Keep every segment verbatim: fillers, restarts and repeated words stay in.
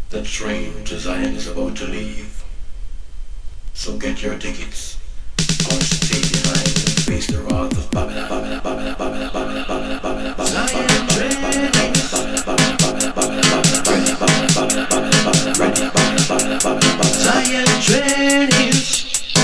The train to Zion is about to leave. So get your tickets, or stay behind and face the wrath of Babylon, Babylon, Babylon, Babylon, Babylon, Babylon, Babylon, Babylon, Zion train. Zion train is.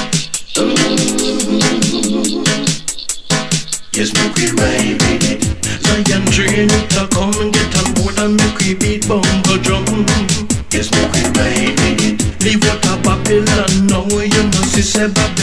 Yes, make we ride with it. Zion train it to come and get on board and make we beat bongo drum. Yes, make we ride with it. Leave what a Babylon now, you know, see say Babylon.